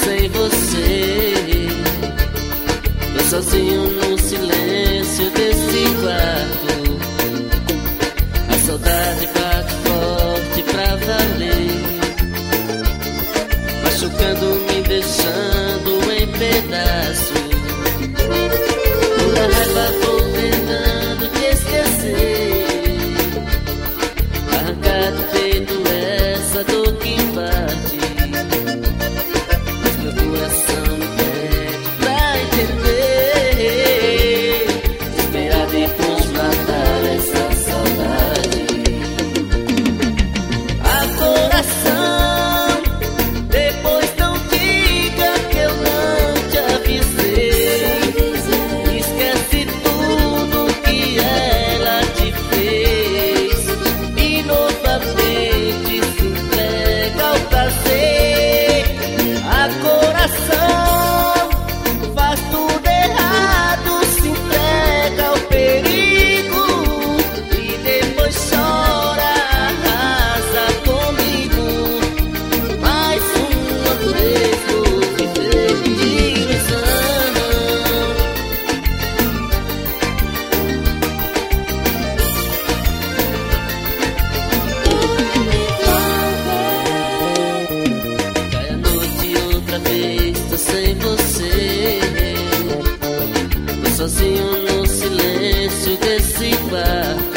sem você. Tô sozinho no silêncio desse quarto. A saudade bate forte pra valer, machucando, me deixando em pedaços. Por raiva vou tentando te esquecer, arrancar do peito essa dor que bate. Mas meu coração me pede pra entender, esperar depois matar essa saudade. A coração, depois não diga que eu não te avisei. Esquece tudo que ela te fez e novamente se entrega ao prazer. A coração faz tudo errado, se entrega ao perigo e depois chora, arrasa comigo. Mais uma vez vou viver de ilusão. Cai a noite outra vez, tô sem você. Tô sozinho no silêncio desse quarto.